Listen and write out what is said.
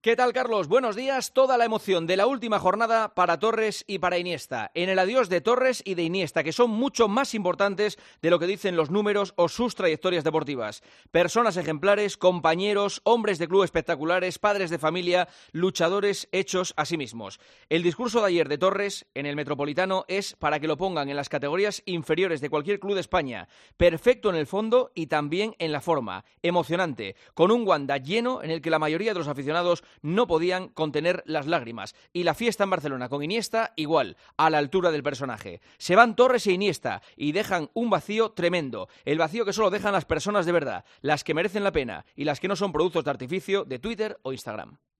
¿Qué tal, Carlos? Buenos días. Toda la emoción de la última jornada para Torres y para Iniesta. En el adiós de Torres y de Iniesta, que son mucho más importantes de lo que dicen los números o sus trayectorias deportivas. Personas ejemplares, compañeros, hombres de club espectaculares, padres de familia, luchadores hechos a sí mismos. El discurso de ayer de Torres en el Metropolitano es para que lo pongan en las categorías inferiores de cualquier club de España. Perfecto en el fondo y también en la forma. Emocionante, con un Wanda lleno en el que la mayoría de los aficionados no podían contener las lágrimas. Y la fiesta en Barcelona con Iniesta, igual, a la altura del personaje. Se van Torres e Iniesta y dejan un vacío tremendo. El vacío que solo dejan las personas de verdad, las que merecen la pena y las que no son productos de artificio de Twitter o Instagram.